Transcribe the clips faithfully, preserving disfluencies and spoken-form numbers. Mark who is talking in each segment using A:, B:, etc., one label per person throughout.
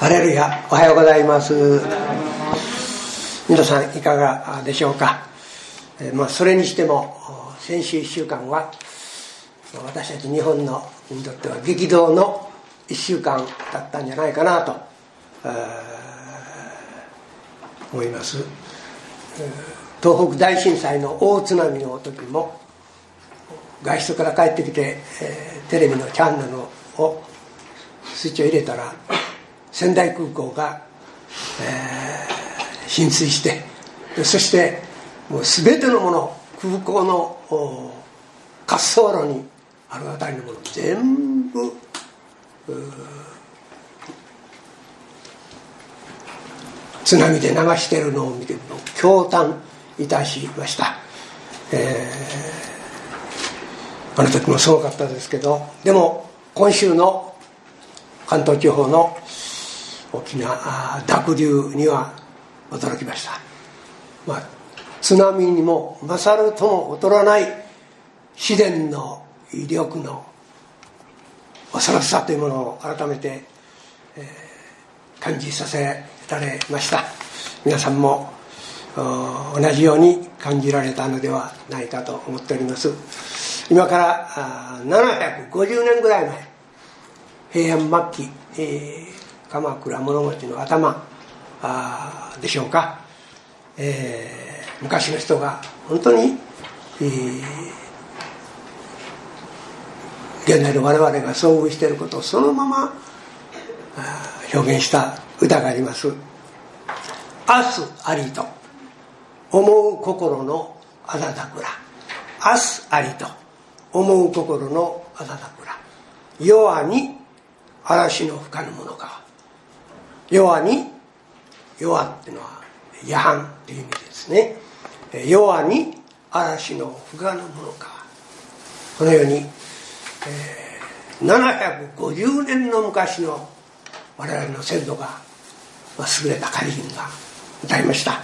A: ハレルヤ、おはようございます。皆さんいかがでしょうか。えーまあ、それにしても先週いっしゅうかんは私たち日本のにとっては激動のいっしゅうかんだったんじゃないかなと思います。東北大震災の大津波の時も外出から帰ってきて、えー、テレビのチャンネルをスイッチを入れたら仙台空港が、えー、浸水して、そしてもう全てのもの、空港の滑走路にあるあたりのもの全部津波で流しているのを見て驚嘆いたしました。えー、あの時もすごかったですけど、でも今週の関東地方の大きな濁流には驚きました。まあ、津波にも勝るとも劣らない自然の威力の恐ろしさというものを改めて、えー、感じさせられました。皆さんも同じように感じられたのではないかと思っております。今からななひゃくごじゅうねんぐらい前、平安末期、えー鎌倉物持の頭でしょうか、えー、昔の人が本当に、えー、現代の我々が遭遇していることをそのまま表現した歌があります。明日ありと思う心のあざ桜、明日ありと思う心のあざ桜、夜に嵐の吹かぬものか。夜に、夜っていうのは夜半っていう意味ですね。夜に嵐の吹かぬものか。このように、えー、ななひゃくごじゅうねんの昔の我々の先祖が、まあ、優れた歌人が歌いました。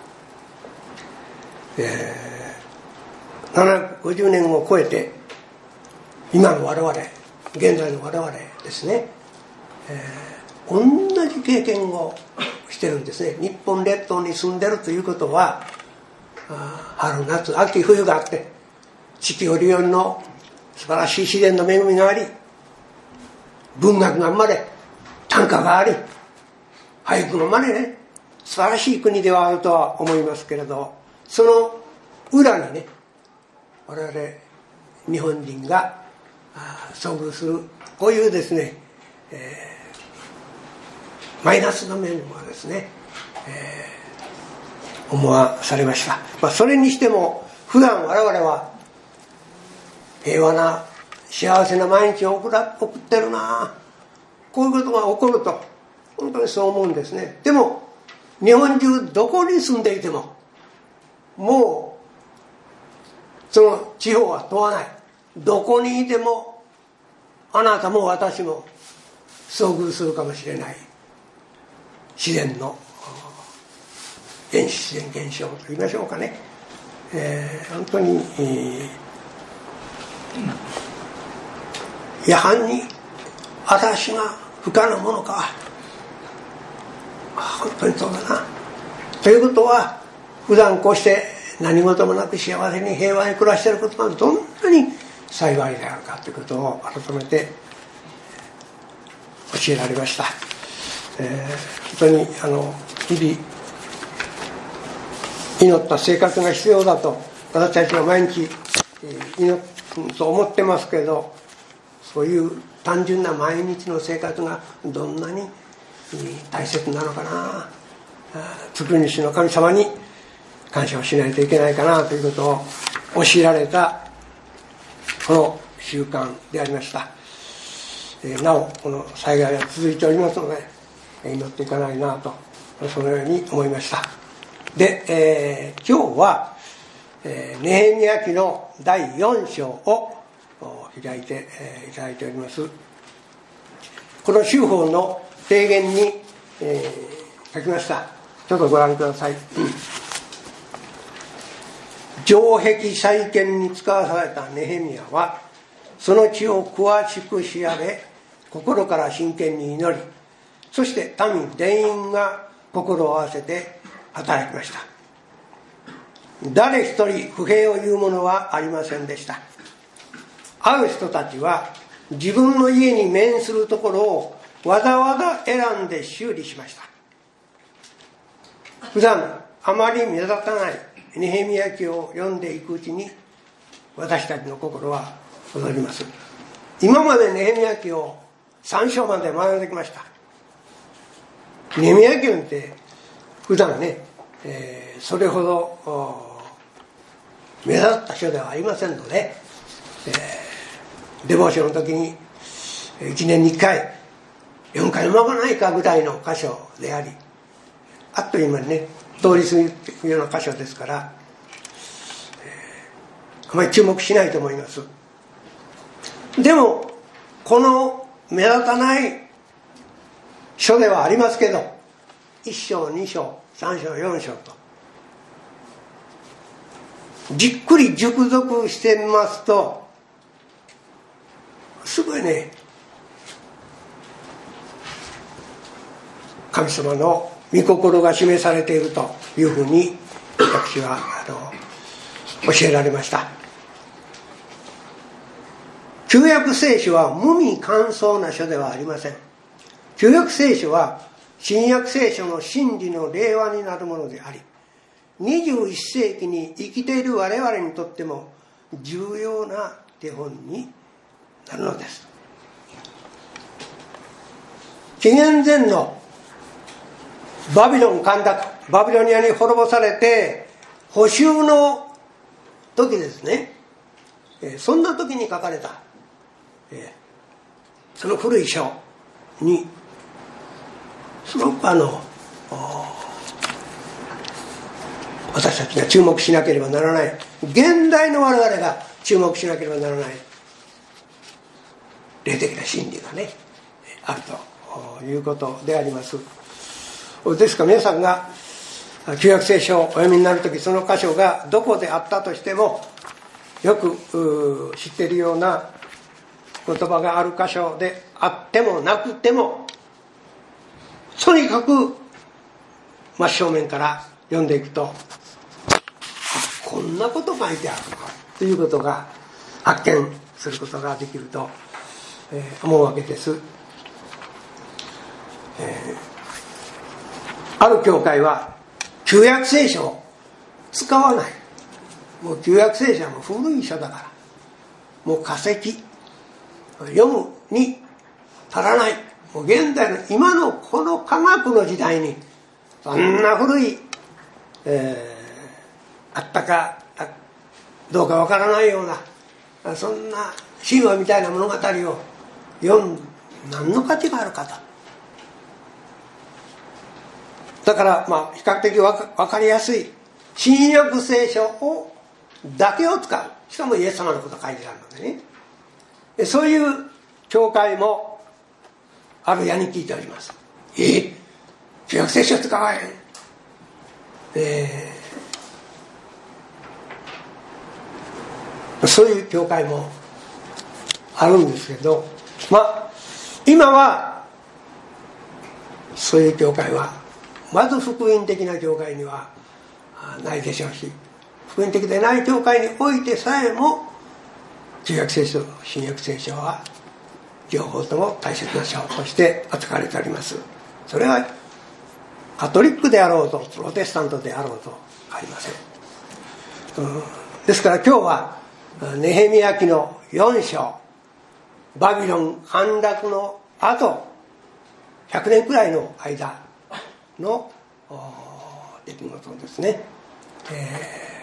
A: えー、ななひゃくごじゅうねんを超えて今の我々、現在の我々ですね、えー同じ経験をしてるんですね。日本列島に住んでるということは、春夏秋冬があって四季折々の素晴らしい自然の恵みがあり、文学が生まれ、短歌があり、俳句が生まれね、素晴らしい国ではあるとは思いますけれど、その裏にね、我々日本人が遭遇するこういうですね、えーマイナスの面もですね、えー、思わされました。まあ、それにしても普段我々は平和な幸せな毎日を送ら送ってるな、こういうことが起こると本当にそう思うんですね。でも日本中どこに住んでいてももうその地方は問わない、どこにいてもあなたも私も遭遇するかもしれない自然の原始自然現象と言いましょうかね、えー、本当に、えー、夜半に嵐が吹かぬものか、本当にそうだなということは、普段こうして何事もなく幸せに平和に暮らしていることがどんなに幸いであるかということを改めて教えられました。えー、本当にあの日々祈った生活が必要だと私たちは毎日、えー、祈ると思ってますけど、そういう単純な毎日の生活がどんなに、えー、大切なのかな、作り主の神様に感謝をしないといけないかなということを教えられたこの習慣でありました。えー、なおこの災害が続いておりますので祈っていかないなと、そのように思いました。で、えー、今日は、えー、ネヘミヤ記のだいよん章を開いて、えー、いただいております。この修法の提言に、えー、書きました。ちょっとご覧ください。城壁再建に使わされたネヘミヤはその地を詳しく調べ、心から真剣に祈り、 そして民全員が心を合わせて働きました。誰一人不平を言う者はありませんでした。会う人たちは自分の家に面するところをわざわざ選んで修理しました。普段あまり目立たないネヘミヤ記を読んでいくうちに、私たちの心は踊ります。今までネヘミヤ記をさん章まで学んできました。ネヘミヤ記って普段ね、えー、それほど目立った書ではありませんので、えー、デボーションの時にいちねんにいっかいよんかい読まないかぐらいの箇所であり、あっという間にね通り過ぎるような箇所ですから、えー、あまり注目しないと思います。でもこの目立たない書ではありますけど、いっ章に章さん章よん章とじっくり熟読してみますと、すごいね、神様の御心が示されているというふうに私はあの教えられました。旧約聖書は無味乾燥な書ではありません。旧約聖書は新約聖書の真理の令和になるものであり、にじゅういっ世紀に生きている我々にとっても重要な手本になるのです。紀元前のバビロン陥落、バビロニアに滅ぼされて捕囚の時ですね、そんな時に書かれたその古い書にすごくあの私たちが注目しなければならない、現代の我々が注目しなければならない霊的な真理がねあるということであります。ですから皆さんが旧約聖書をお読みになるとき、その箇所がどこであったとしてもよく知っているような言葉がある箇所であってもなくても、とにかく真正面から読んでいくと、こんなこと書いてあるのかということが発見することができると思うわけです。えーある教会は旧約聖書を使わない。もう旧約聖書はもう古い書だから、もう化石読むに足らない。もう現代の今のこの科学の時代にそんな古い、えー、あったかどうかわからないようなそんな神話みたいな物語を読む何の価値があるかと。だからまあ比較的わか、分かりやすい新約聖書をだけを使う。しかもイエス様のことが書いてあるのでね。そういう教会もあるやに聞いております。えー、旧約聖書使わへん。えー、そういう教会もあるんですけど、まあ今はそういう教会はまず福音的な教会にはないでしょうし、福音的でない教会においてさえも旧約聖書新約聖書は両方とも大切な書として扱われております。それはカトリックであろうとプロテスタントであろうとありません、うん、ですから今日はネヘミヤ記のよん章、バビロン陥落のあとひゃくねんくらいの間の出来事ですね、え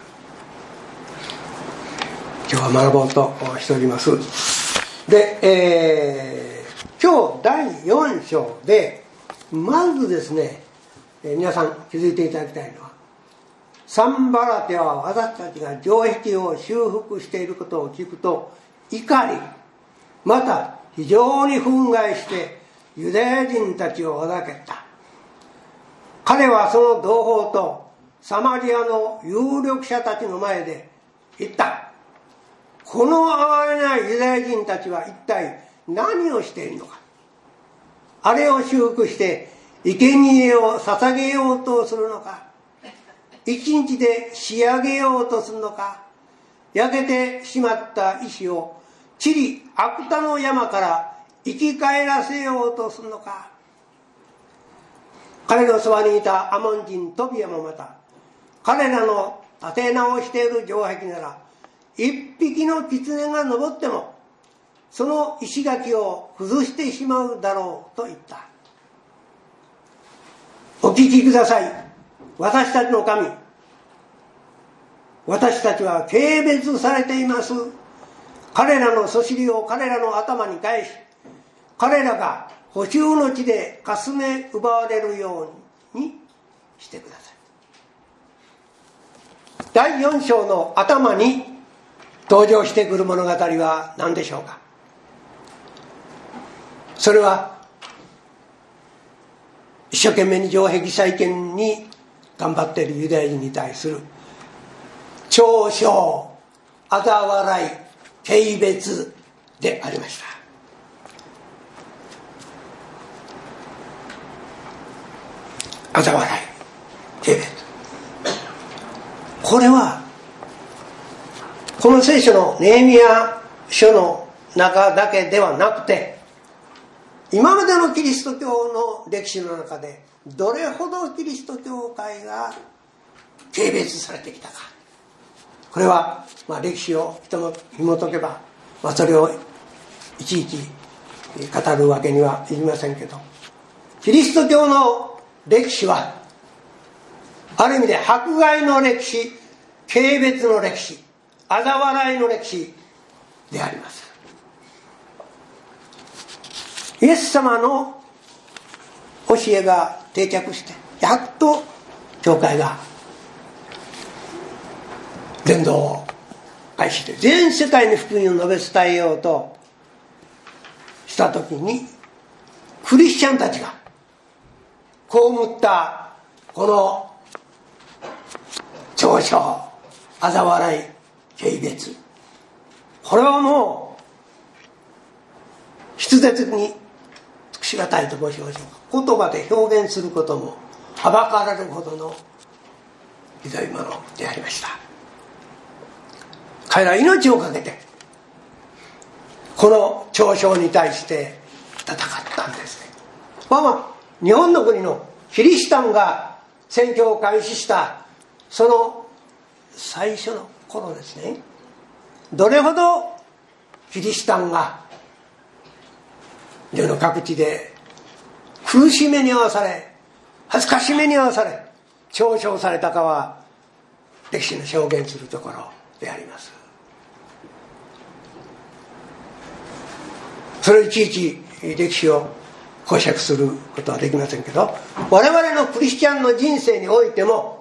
A: ー、今日は学ぼうとしております。で、えー、今日だいよん章でまずですね、えー、皆さん気づいていただきたいのは、サンバラテは私たちが城壁を修復していることを聞くと怒り、また非常に憤慨してユダヤ人たちをおだけた。彼はその同胞とサマリアの有力者たちの前で言った。この哀れなユダヤ人たちは一体何をしているのか。 あれを修復して生贄を捧げようとするのか、一日で仕上げようとするのか、焼けてしまった石をチリアクタの山から生き返らせようとするのか。彼のそばにいたアモン人トビアもまた、彼らの立て直している城壁なら一匹の狐が登ってもその石垣を崩してしまうだろうと言った。お聞きください。私たちの神、私たちは軽蔑されています。彼らのそしりを彼らの頭に返し、彼らが捕囚の地でかすめ奪われるようにしてください。だいよん章の頭に登場してくる物語は何でしょうか。それは一生懸命に城壁再建に頑張っているユダヤ人に対する嘲笑、嘲笑い、軽蔑でありました。嘲笑い、軽蔑、これはこの聖書のネヘミヤ書の中だけではなくて、今までのキリスト教の歴史の中でどれほどキリスト教会が軽蔑されてきたか、これはまあ歴史をひとも紐解けば、まあ、それをいちいち語るわけにはいきませんけど、キリスト教の歴史はある意味で迫害の歴史、軽蔑の歴史、嘲笑いの歴史であります。イエス様の教えが定着して、やっと教会が伝道を開始して全世界に福音を述べ伝えようとした時に、クリスチャンたちが被ったこの嘲笑、嘲笑い、軽蔑、これはもう筆舌に尽くしがたいと申しましょうか、言葉で表現することもはばかられるほどのひどいものでありました。彼らは命を懸けてこの嘲笑に対して戦ったんですね。まあまあ日本の国のキリシタンが宣教を開始したその最初の頃ですね、どれほどキリシタンが世の各地で苦しめに遭わされ、恥ずかしめに遭わされ、嘲笑されたかは歴史の証言するところであります。それをいちいち歴史を講釈することはできませんけど、我々のクリスチャンの人生においても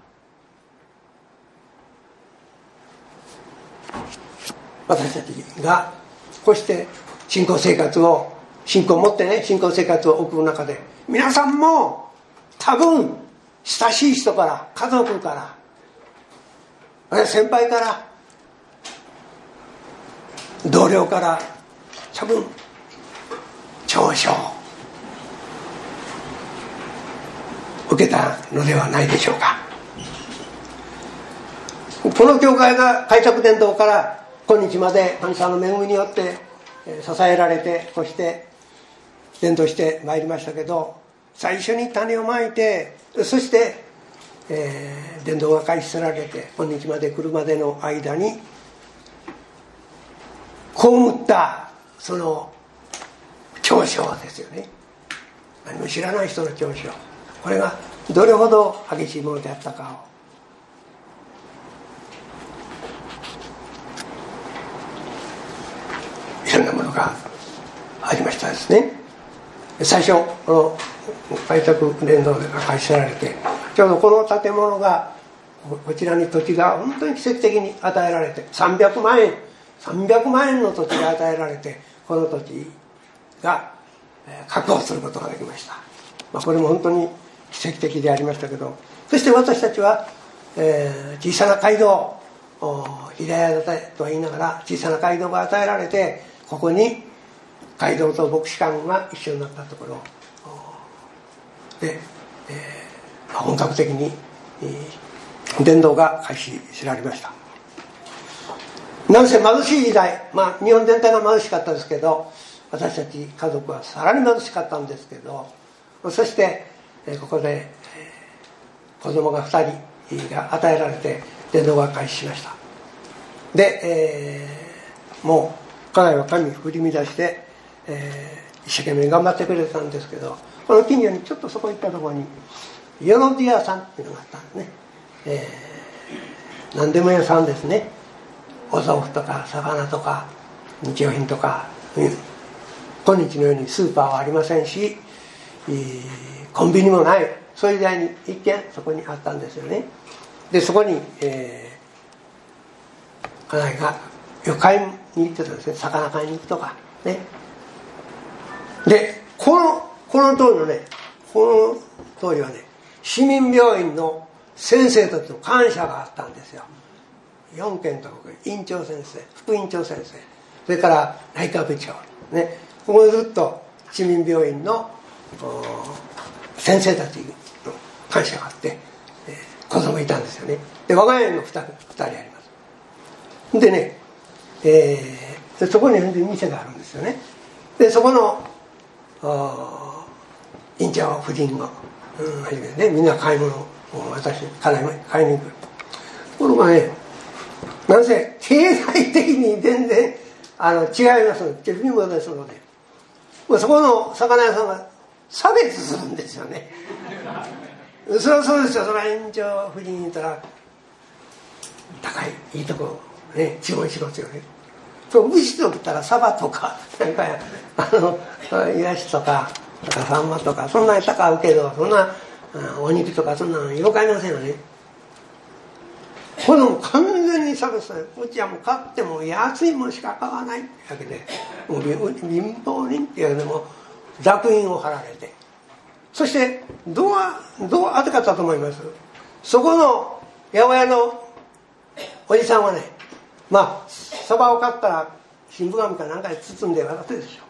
A: 私たちがこうして信仰生活を信仰を持ってね信仰生活を送る中で、皆さんも多分親しい人から、家族から、あるいは先輩から、同僚から多分嘲笑受けたのではないでしょうか。この教会が開拓伝道から今日まで神様の恵みによって支えられて、こうして伝道してまいりましたけど、最初に種をまいて、そして、えー、伝道が開始されて今日まで来るまでの間に被ったその嘲笑ですよね。何も知らない人の嘲笑、これがどれほど激しいものであったかを、いろんなものがありましたですね。最初この開拓伝道が開始されて、ちょうどこの建物がこちらに土地が本当に奇跡的に与えられて、さんびゃくまんえんさんびゃくまんえんの土地が与えられて、この土地が確保することができました。まあ、これも本当に奇跡的でありましたけど、そして私たちは、えー、小さな街道、平屋建てとは言いながら小さな街道が与えられて、ここに街道と牧師館が一緒になったところで、えー、本格的に、えー、伝道が開始せられました。なんせ貧しい時代、まあ日本全体が貧しかったですけど、私たち家族はさらに貧しかったんですけど、そして、えー、ここで、えー、子供がふたりが与えられて伝道が開始しました。で、えー、もう家内は神に振り乱して、えー、一生懸命頑張ってくれたんですけど、この近所にちょっとそこ行ったところによろず屋さんっていうのがあったんですね。えー、何でも屋さんですね。お豆腐とか魚とか日用品とか、うん、今日のようにスーパーはありませんし、えー、コンビニもない、そういう時代に一軒そこにあったんですよね。でそこに、えー、家内がよく買いに行ってたんですね。魚買いに行くとかね。でこのこの通りのねこの通りはね、市民病院の先生たちの感謝があったんですよ。よん軒とか院長先生、副院長先生、それから内科部長ね、ここずっと市民病院の先生たちの感謝があって、えー、子供いたんですよね。で我が家にも 2, 2人あります。でね、えー、でそこに店があるんですよね。でそこの院長夫人が、うんね、みんな買い物を私から買いに行く。ところがね、なんせ経済的に全然あの違いますので、貧乏ですので、そこの魚屋さんが差別するんですよね。それはそうですよ。それは院長夫人に言ったら高いいいとこね注文しますよね。そう牛と言ったらサバとかなんかあのイワシとかサンマとかそんなに高うけど、そんなお肉とかそんなのよう買いませんよね。これも完全に差別される。うちはもう買っても安いものしか買わないってわけで、もう貧乏人っていうわけでも烙印を貼られて、そしてどうどう当てかったと思います？そこの八百屋のおじさんはね、まあそばを買ったら新聞紙かなんかで包んで渡すでし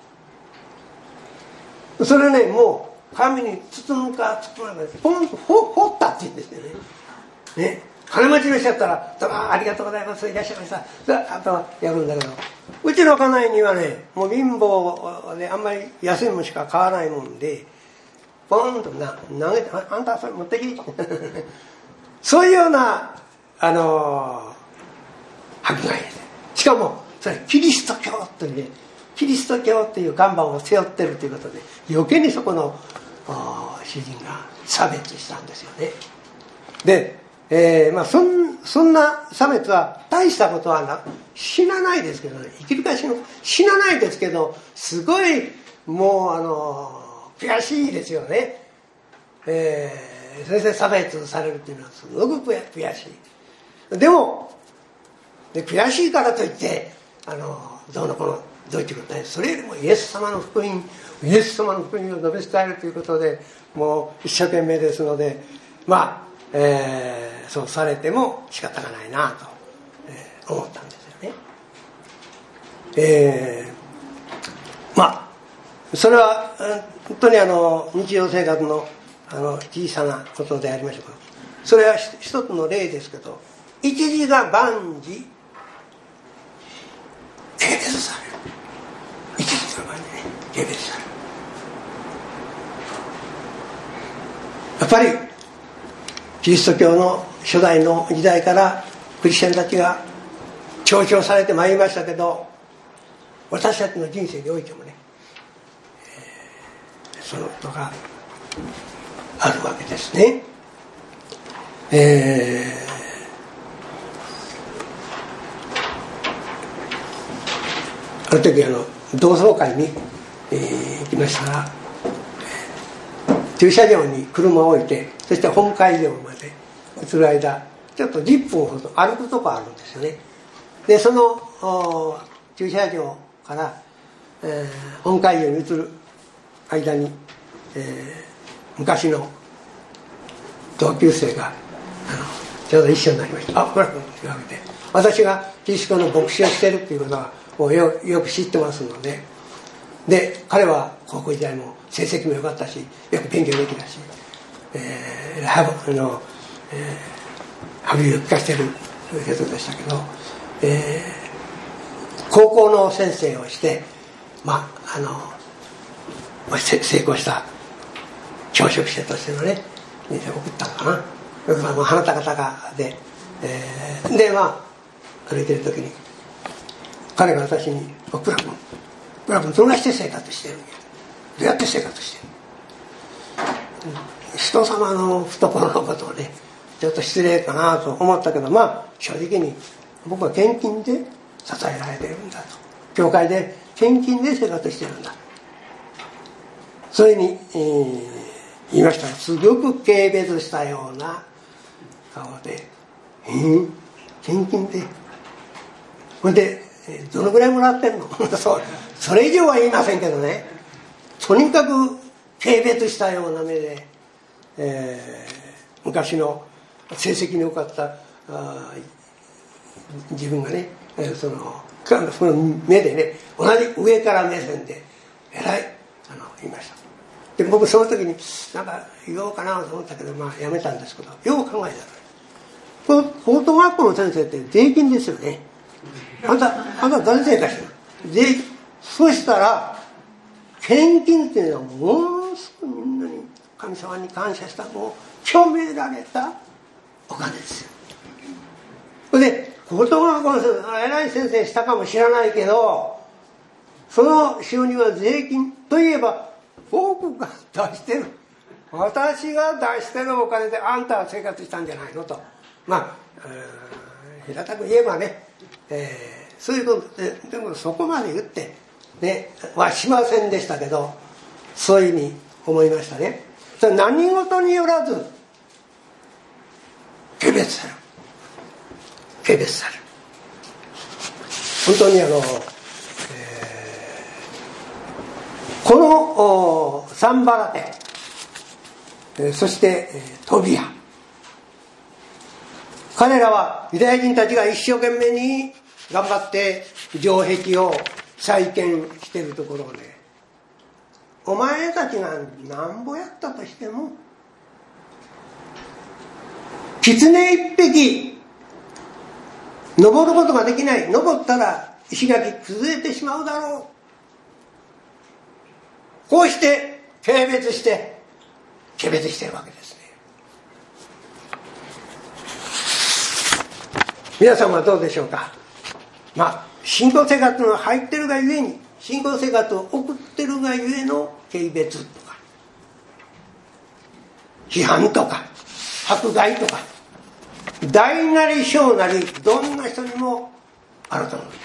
A: ょ。それね、もう紙に包むか包まないかポンと掘ったって言うんですよね。ね、金持ちの人やったら「あ, ありがとうございますいらっしゃいました」あとはやるんだけど、うちの家内にはね、もう貧乏であんまり安いものしか買わないもんで、ポンとな投げて「あんたそれ持ってき」そういうようなあのー、迫害です。しかもそれキリスト教というね、キリスト教という看板を背負ってるということで、余計にそこの主人が差別したんですよね。で、えーまあ、そ, んそんな差別は大したことはな死なないですけどね、生きるか死ぬか死なないですけど、すごいもうあの悔しいですよね。えー、先生差別されるっていうのはすごく悔しい。でもで悔しいからといってあのどうのこのどういうことない。それよりもイエス様の福音イエス様の福音を述べ伝えるということでもう一生懸命ですので、まあ、えー、そうされても仕方がないなと、えー、思ったんですよね。えー、まあそれは本当にあの日常生活のあの小さなことでありましたけど、それは一つの例ですけど、一時が万事軽蔑される。一時が万事ね軽蔑される。やっぱりキリスト教の初代の時代からクリスチャンたちが強調されてまいりましたけど、私たちの人生においてもね、えー、そのことがあるわけですね。えー、ある時あの同窓会に、えー、行きましたら、駐車場に車を置いて、そして本会場まで移る間ちょっとじゅっぷんほど歩くとこあるんですよね。でその駐車場から、えー、本会場に移る間に、えー昔の同級生があのちょうど一緒になりました。あ、ほらというわけで、私がキリスト教の牧師をしているということはもう よ, よく知ってますので、 で彼は高校時代も成績も良かったし、よく勉強できたし、えー、ハブの、えー、ハビを聞かせてる人でしたけど、えー、高校の先生をして、まああの成功した教職者としてのね送ったのかな。まあ、鼻高々で、えー、でまあ歩いてる時に彼が私に「プラ君プラ君どうやって生活してるんや、どうやって生活してる、人様の懐のことをねちょっと失礼かなと思ったけど、まあ正直に僕は献金で支えられてるんだと、教会で献金で生活してるんだ、そういうふうに、えー、言いました。すごく軽蔑したような顔で「えー、献金でほんでどのぐらいもらってんの?」そ, それ以上は言いませんけどね、とにかく軽蔑したような目で、えー、昔の成績に良かったあ自分がね、そのその目でね、同じ上から目線でえらいあの言いました。で僕その時になんか言おうかなと思ったけど、まあやめたんですけど、よく考えたら高等学校の先生って税金ですよね。あんたあんた誰生活してる税金。そしたら献金っていうのはものすごいみんなに神様に感謝した、もう虚められたお金ですよ。それで高等学校の先生、偉い先生したかもしれないけど、その収入は税金といえば僕が出してる、私が出してるお金であんたは生活したんじゃないのと、まあ、えー、平たく言えばね、えー、そういうことで、でもそこまで言ってねはしませんでしたけど、そういうふうに思いましたね。それ何事によらず軽蔑される、軽蔑される。本当にあの、えー、このサンバラテ、えー、そして、えー、トビア、彼らはユダヤ人たちが一生懸命に頑張って城壁を再建しているところをね、お前たちがなんぼやったとしても狐一匹登ることができない、登ったら石垣崩れてしまうだろう、こうして軽蔑して軽蔑しているわけですね。皆さんはどうでしょうか。まあ信仰生活が入ってるがゆえに、信仰生活を送ってるがゆえの軽蔑とか批判とか迫害とか、大なり小なりどんな人にもあると思うんです。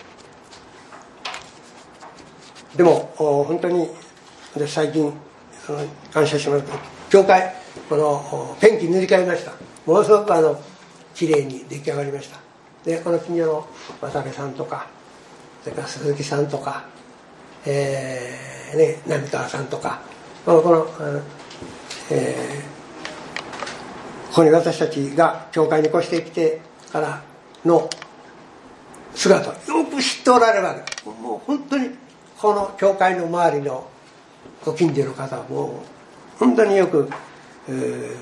A: でも本当に私最近感謝します。教会このペンキ塗り替えました。ものすごくあのきれいに出来上がりました。でこの近所の渡部さんとか、それから鈴木さんとか、えーね、浪川さんとか、このこの、えー、ここに私たちが教会に越してきてからの姿をよく知っておられるわけです。もう本当にこの教会の周りのご近所の方はもう本当によく、え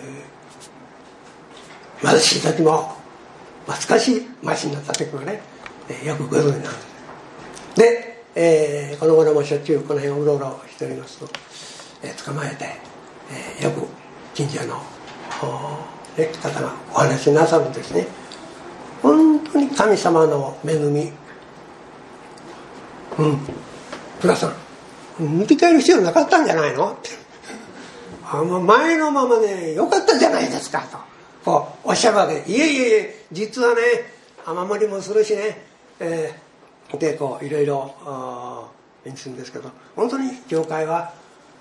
A: ー、貧しい時も懐かしい町になった時もね、えー、よくご存知なんです。で、えー、この頃もしょっちゅうこの辺をうろうろしておりますと、えー、捕まえて、えー、よく近所の、ね、方がお話しなさるんですね。本当に神様の恵み、うんプラさん塗り替える必要なかったんじゃないのってあの前のままでよかったじゃないですかとこうおっしゃるわけで、いえいえいえ実はね雨漏りもするしね、えー、でこういろいろ演じするんですけど、本当に教会は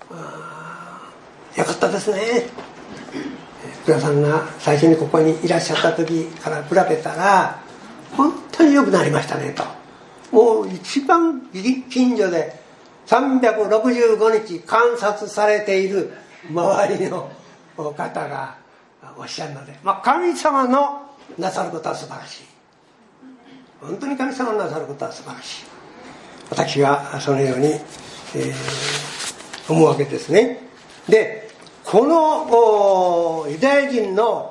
A: よかったですね。プラさんが最初にここにいらっしゃった時から比べたら本当に良くなりましたねと。もう一番近所でさんびゃくろくじゅうごにち観察されている周りの方がおっしゃるので、まあ、神様のなさることは素晴らしい。本当に神様のなさることは素晴らしい。私はそのようにえー、思うわけですね。でこのユダヤ人の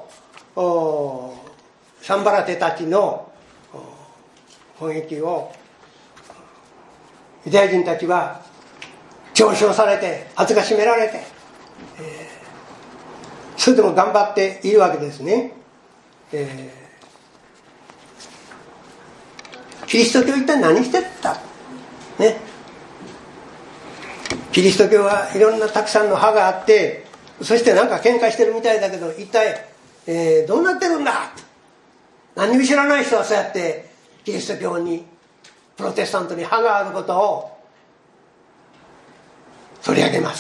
A: サンバラテたちの攻撃をユダヤ人たちは嘲笑されて恥ずかしめられて、えー、それでも頑張っているわけですね。えー、キリスト教一体何してたね。キリスト教はいろんなたくさんの派があって、そしてなんか喧嘩してるみたいだけど一体、えー、どうなってるんだ。何にも知らない人はそうやってキリスト教にプロテスタントに派があることを取り上げます。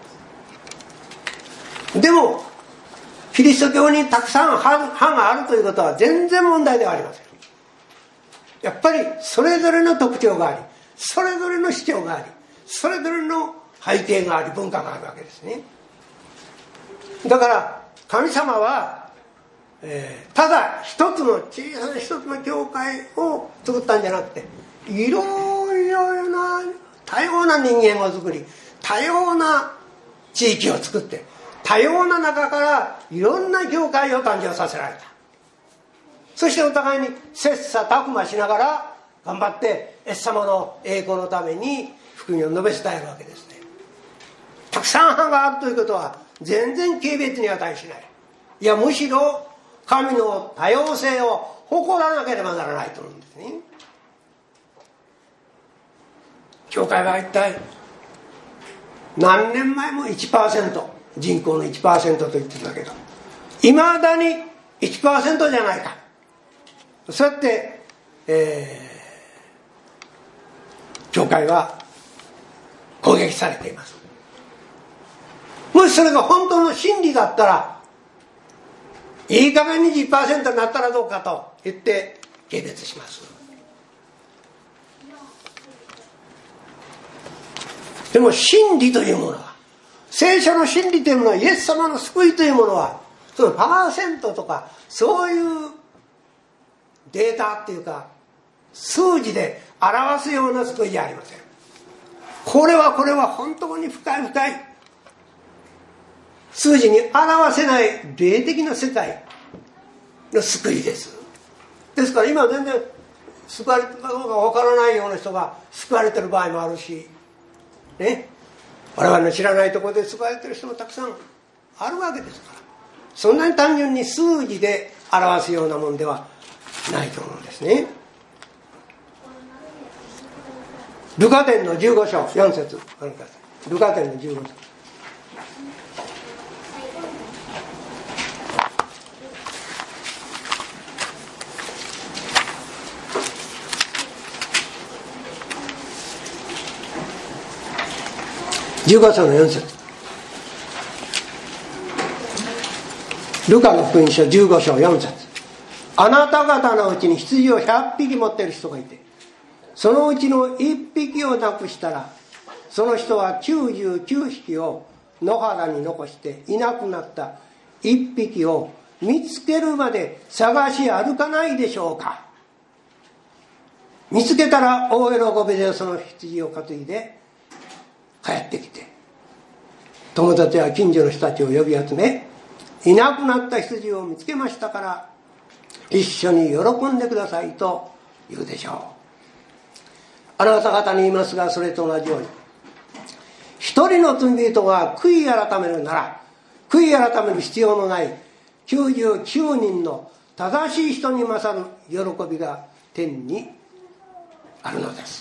A: でもキリスト教にたくさん派があるということは全然問題ではありません。やっぱりそれぞれの特徴があり、それぞれの主張があり、それぞれの背景があり、文化があるわけですね。だから神様は、えー、ただ一つの小さな一つの教会を作ったんじゃなくて、いろいろな多様な人間を作り、多様な地域を作って、多様な中からいろんな教会を誕生させられた。そしてお互いに切磋琢磨しながら頑張ってイエス様の栄光のために福音を述べ伝えるわけですね。たくさん派があるということは全然軽蔑に値しない。いや、むしろ神の多様性を誇らなければならないと思うんですね。教会は一体何年前も いちパーセント、 人口の いちパーセント と言ってたけど、いまだに いちパーセント じゃないか。そうやって、えー、教会は攻撃されています。もしそれが本当の真理だったら、いい加減に じゅっパーセント になったらどうかと言って軽蔑します。でも真理というものは、聖書の真理というものは、イエス様の救いというものは、そのパーセントとかそういうデータっていうか数字で表すような救いじゃありません。これはこれは本当に深い深い数字に表せない霊的な世界の救いです。ですから今全然救われてるかどうかわからないような人が救われてる場合もあるしね、我々の知らないところで救われてる人もたくさんあるわけですから、そんなに単純に数字で表すようなもんではないと思うんですね。ルカ伝のじゅうご章よん節ご覧ください。ルカ伝のじゅうご章じゅうご章のよん節、ルカの福音書じゅうご章よん節、あなた方のうちに羊をひゃっぴき持っている人がいて、そのうちのいっぴきをなくしたら、その人はきゅうじゅうきゅうひきを野原に残していなくなったいっぴきを見つけるまで探し歩かないでしょうか。見つけたら大喜びでその羊を担いで帰ってきて、友達や近所の人たちを呼び集め、いなくなった羊を見つけましたから一緒に喜んでくださいと言うでしょう。あなた方に言いますが、それと同じように、一人の罪人が悔い改めるなら、悔い改める必要のないきゅうじゅうきゅうにんの正しい人に勝る喜びが天にあるのです。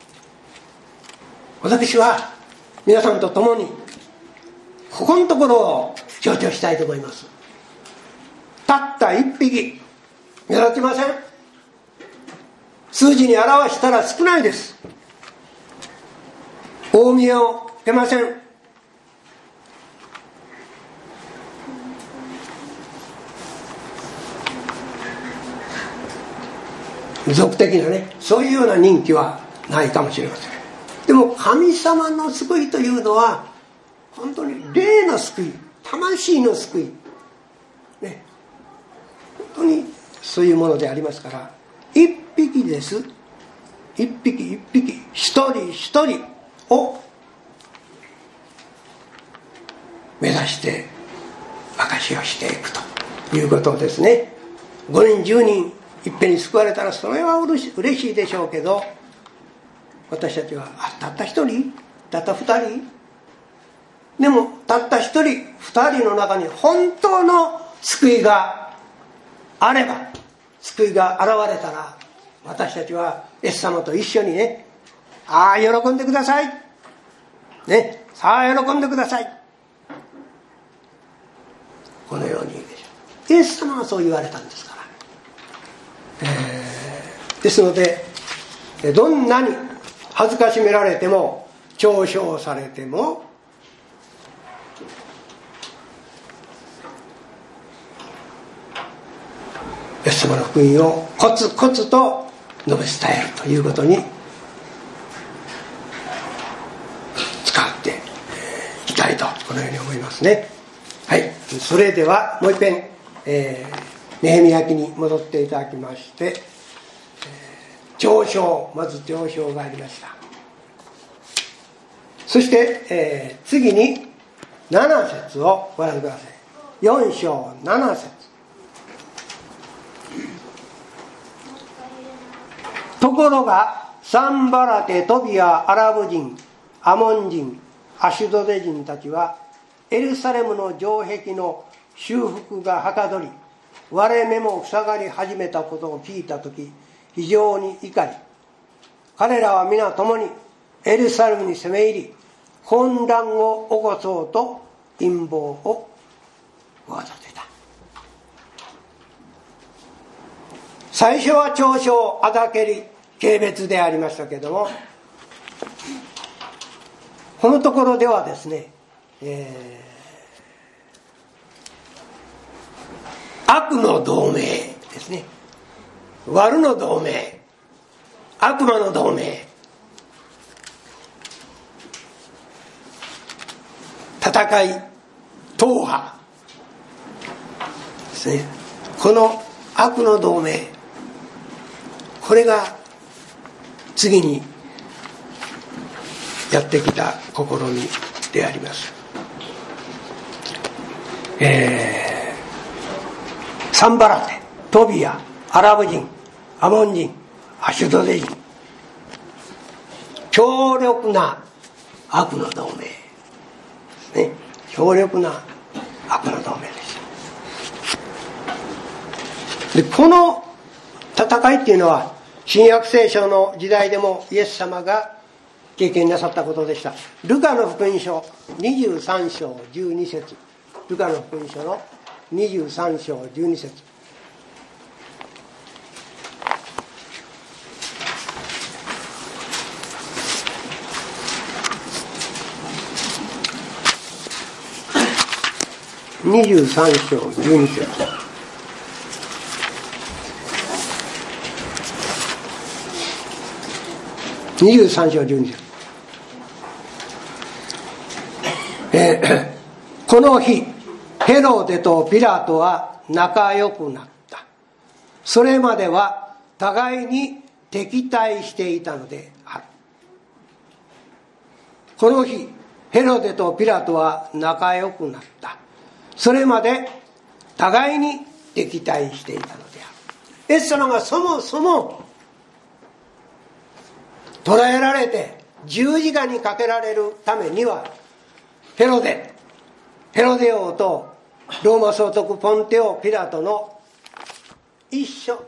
A: 私は皆さんと共にここのところを強調したいと思います。たった一匹、目立ちません。数字に表したら少ないです。大見えを受けません。俗的なね、そういうような人気はないかもしれません。でも神様の救いというのは本当に霊の救い、魂の救い、ね、本当にそういうものでありますから、一匹です。一匹一匹、一人一人、 を目指して証しをしていくということですね。ごにんじゅうにんいっぺんに救われたらそれは嬉しいでしょうけど、私たちはあたった一人たった二人でもたった一人二人の中に本当の救いがあれば、救いが現れたら、私たちはイエス様と一緒にね、ああ喜んでくださいね、さあ喜んでください、このように言うでしょう。イエス様はそう言われたんですから、えー、ですのでどんなに恥ずかしめられても嘲笑されてもイエス様の福音をコツコツと述べ伝えるということに使っていきたいと、このように思いますね。はい、それではもう一遍、えー、ネヘミヤ記に戻っていただきまして、えー、嘲笑、まず嘲笑がありました。そして、えー、次になな節をご覧ください。よん章なな節。ところがサンバラテ、トビア、アラブ人、アモン人、アシュドデ人たちはエルサレムの城壁の修復がはかどり、割れ目も塞がり始めたことを聞いたとき、非常に怒り、彼らは皆共にエルサレムに攻め入り、混乱を起こそうと陰謀を企てた。最初は嘲笑、あだけり、軽蔑でありましたけれども、このところではですね、えー、悪の同盟ですね、悪の同盟、悪魔の同盟、戦い、党派ですね、この悪の同盟、これが次にやってきた試みであります。えー、サンバラテ、トビア、アラブ人、アモン人、アシュドデ人、強力な悪の同盟ですね。強力な悪の同盟でした。で、この戦いっていうのは新約聖書の時代でもイエス様が経験なさったことでした。ルカの福音書にじゅうさん章じゅうに節、ルカの福音書のにじゅうさん章じゅうに節、にじゅうさん章じゅうに節、にじゅうさん章じゅうに節、えー、この日ヘロデとピラトは仲良くなった。それまでは互いに敵対していたのである。この日ヘロデとピラトは仲良くなった。それまで互いに敵対していたのである。イエス様がそもそも捕らえられて十字架にかけられるためには、ヘロデヘロデ王とローマ総督ポンテオ・ピラトの一緒、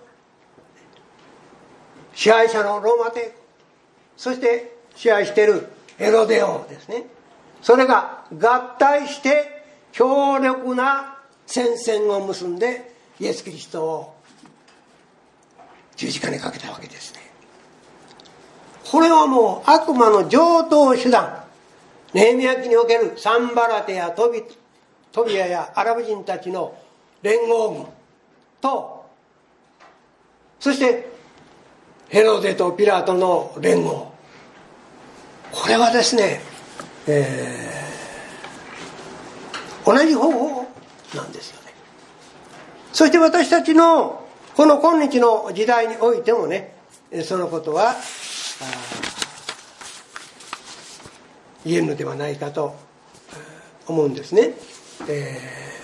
A: 支配者のローマ帝国、そして支配しているヘロデ王ですね、それが合体して強力な戦線を結んでイエス・キリストを十字架にかけたわけですね。これはもう悪魔の常套手段、ネヘミヤ記におけるサンバラテやトビ、トビアやアラブ人たちの連合軍と、そしてヘロデとピラトの連合、これはですね、えー、同じ方法なんですよね。そして私たちのこの今日の時代においてもね、そのことは言えるのではないかと思うんですね。え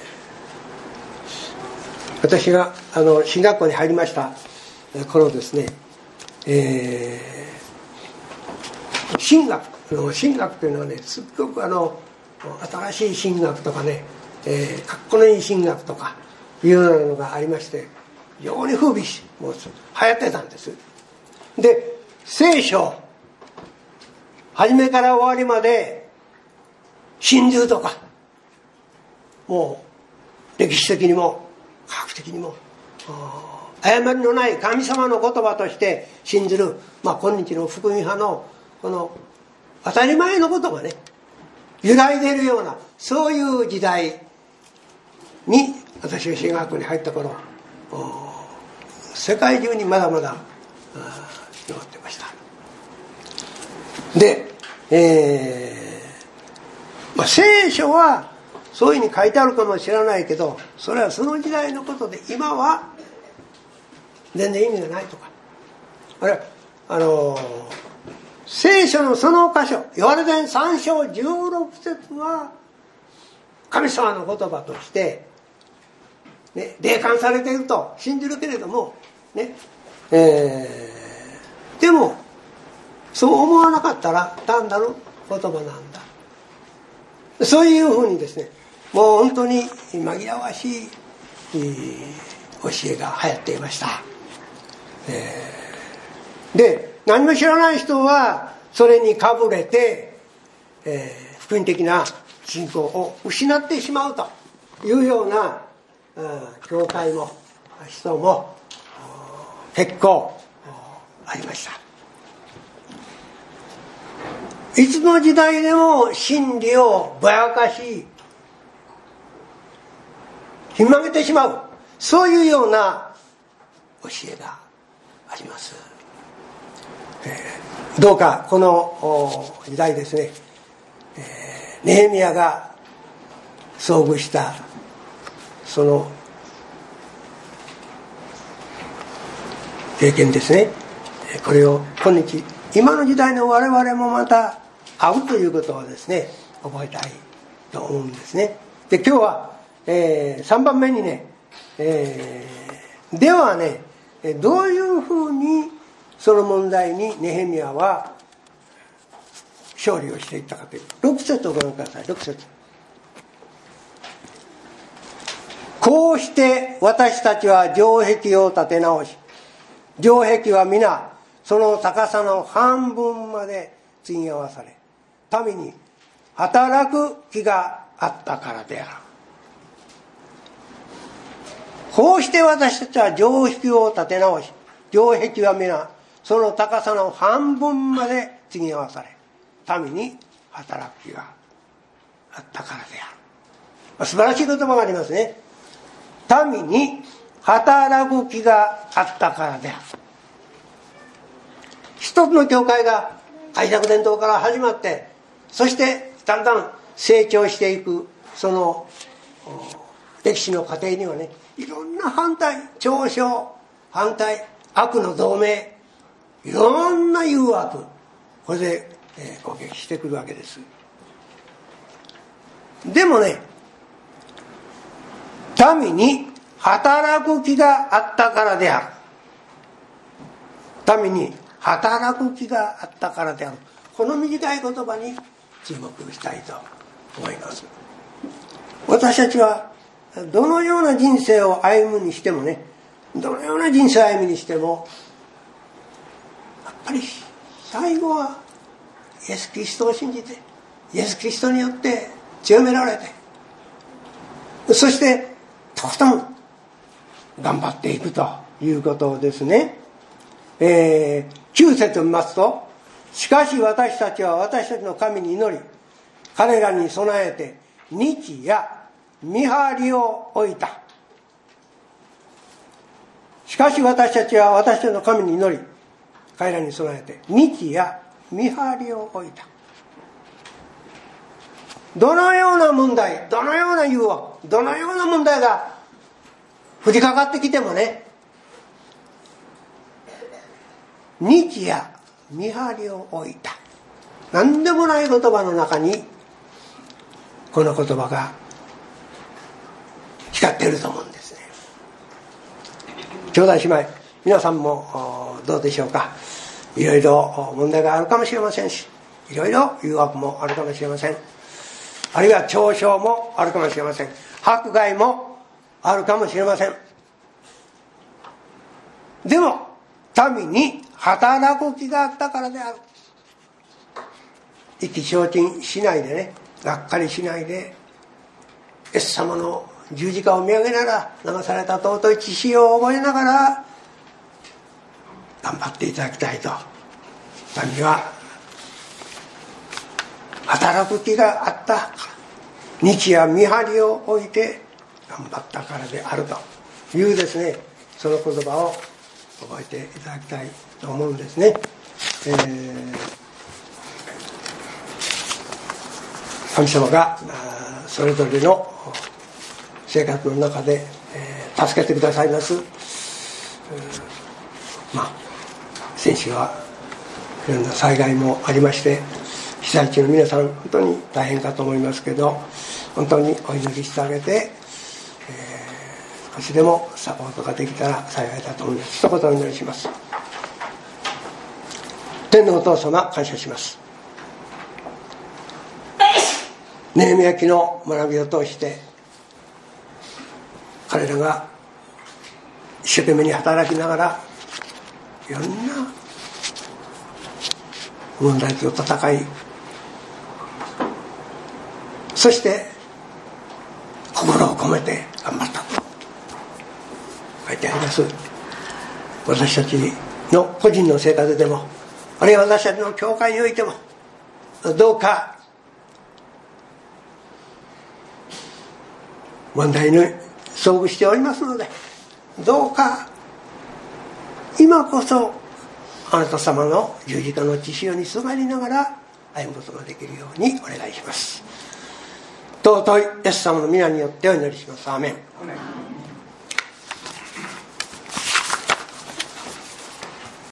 A: ー、私があの進学校に入りました頃ですね、えー、神学の神学というのはね、すっごくあの新しい神学とかね、えー、かっこのいい神学とかいうようなのがありまして、非常に風靡しもう流行ってたんです。で、聖書初めから終わりまで神獣とか、もう歴史的にも科学的にも誤りのない神様の言葉として信じる、まあ、今日の福音派のこの当たり前のことがね、揺らいでいるような、そういう時代に私が進学校に入った頃、世界中にまだまだ広がってました。で、えーまあ、聖書はそういうふうに書いてあるかもしれないけど、それはその時代のことで、今は全然意味がないとか、あれあの聖書のその箇所、ヨハネ伝さん章じゅうろく節は神様の言葉として、ね、霊感されていると信じるけれども、ねえー、でもそう思わなかったら単なる言葉なんだ。そういうふうにですね、もう本当に紛らわしい教えが流行っていました。えー、で、何も知らない人はそれにかぶれて、えー、福音的な信仰を失ってしまうというような教会も人も結構ありました。いつの時代でも真理をぼやかしひん曲げてしまう、そういうような教えがあります。えー、どうかこの時代ですね、えー、ネヘミヤが遭遇したその経験ですね、これを今日今の時代の我々もまた会うということをですね、覚えたいと思うんですね。で、今日は、えー、さんばんめにね、えー、ではね、どういうふうにその問題にネヘミヤは勝利をしていったかという、ろく節をご覧ください。ろく節。こうして私たちは城壁を建て直し、城壁は皆その高さの半分まで継ぎ合わされ、民に働く気があったからである。こうして私たちは城壁を建て直し、城壁は皆その高さの半分まで継ぎ合わされ、民に働く気があったからである。素晴らしい言葉がありますね。民に働く気があったからである。一つの教会が開拓伝統から始まって、そしてだんだん成長していくその歴史の過程にはね、いろんな反対、嘲笑、反対、悪の同盟、いろんな誘惑、これで、えー、攻撃してくるわけです。でもね、民に働く気があったからである。民に働く気があったからである。この短い言葉に注目したいと思います。私たちはどのような人生を歩むにしてもね、どのような人生を歩むにしても、やっぱり最後はイエス・キリストを信じて、イエス・キリストによって強められて、そしてとことん頑張っていくということですね。えー、きゅう節を見ますと、しかし私たちは私たちの神に祈り、彼らに備えて日夜見張りを置いた。しかし私たちは私たちの神に祈り、彼らに備えて日夜見張りを置いた。どのような問題、どのような誘惑、どのような問題が降りかかってきてもね、日夜見張りを置いた。 何でもない言葉の中にこの言葉が光っていると思うんですね。兄弟姉妹皆さんもどうでしょうか。いろいろ問題があるかもしれませんし、いろいろ誘惑もあるかもしれません。あるいは嘲笑もあるかもしれません。迫害もあるかもしれません。でも民に働く気があったからである。意気消沈しないでね、がっかりしないで、イエス様の十字架を見上げながら、流された尊い血潮を覚えながら頑張っていただきたいと。民は働く気があった、日夜見張りを置いて頑張ったからであるというですね、その言葉を覚えていただきたいと思うんですね。えー、神様がそれぞれの生活の中で、えー、助けてくださいます。まあ先週はいろんな災害もありまして、被災地の皆さん本当に大変かと思いますけど、本当にお祈りしてあげて、えー、少しでもサポートができたら幸いだと思います。一言お祈りします。天のお父様、感謝します。ネヘミヤ記の学びを通して彼らが一生懸命に働きながらいろんな問題と戦い、そして心を込めて頑張ったと書いてあります。私たちの個人の生活でも、あるいは私たちの教会においても、どうか問題に遭遇しておりますので、どうか今こそあなた様の十字架の血潮にすがりながら歩むことができるようにお願いします。尊いイエス様の皆によってお祈りします。アーメン。